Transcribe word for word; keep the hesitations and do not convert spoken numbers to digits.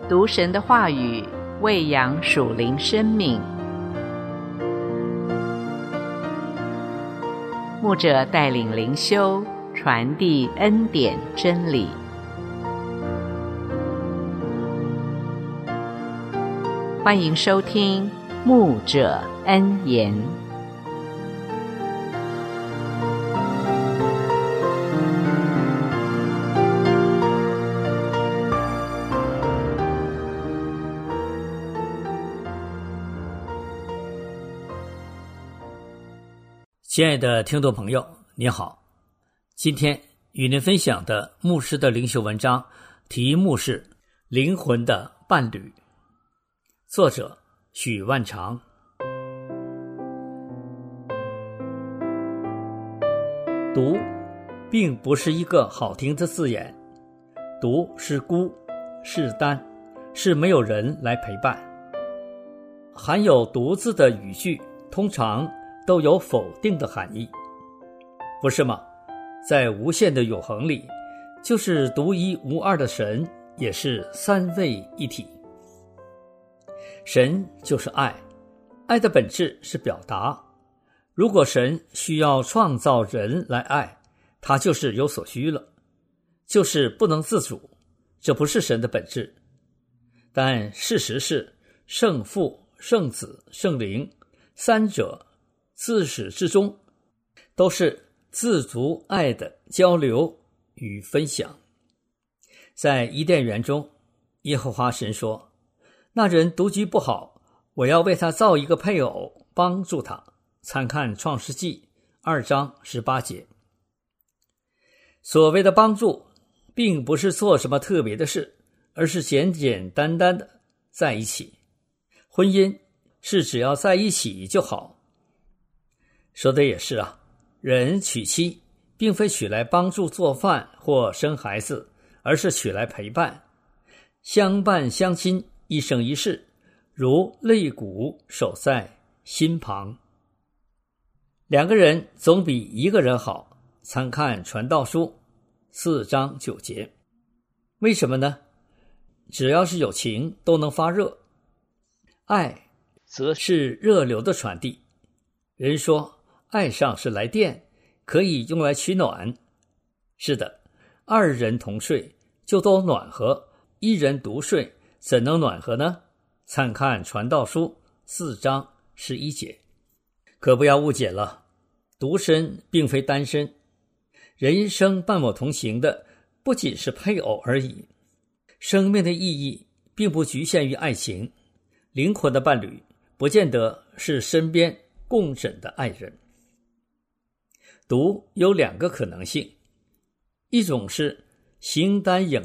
读神的话语，喂养属灵生命。牧者带领灵修，传递恩典真理。欢迎收听牧者恩言。 亲爱的听众朋友，你好，今天与您分享的牧师的灵修文章题目是《灵魂的伴侣》，作者许万长。独并不是一个好听的字眼，独是孤，是单，是没有人来陪伴。含有独字的语句通常都有否定的含义，不是吗？在无限的永恒里，就是独一无二的神也是三位一体。神就是爱，爱的本质是表达。如果神需要创造人来爱，他就是有所需了，就是不能自主，这不是神的本质。但事实是，圣父、圣子、圣灵三者自始至终都是自足爱的交流与分享。在伊甸园中，耶和华神说，那人独居不好，我要为他造一个配偶，帮助他。参看创世纪二章十八节。所谓的帮助并不是做什么特别的事，而是简简单单的在一起。婚姻是只要在一起就好。说的也是啊，人娶妻并非娶来帮助做饭或生孩子，而是娶来陪伴，相伴相亲，一生一世，如肋骨守在心旁。两个人总比一个人好，参看传道书四章九节。为什么呢？只要是有情都能发热，爱则是热流的传递。人说爱上是来电，可以用来取暖。是的，二人同睡就都暖和，一人独睡怎能暖和呢？参看传道书四章十一节。可不要误解了，独身并非单身，人生伴我同行的不仅是配偶而已。生命的意义并不局限于爱情，灵魂的伴侣不见得是身边共枕的爱人。独有两个可能性，一种是形单影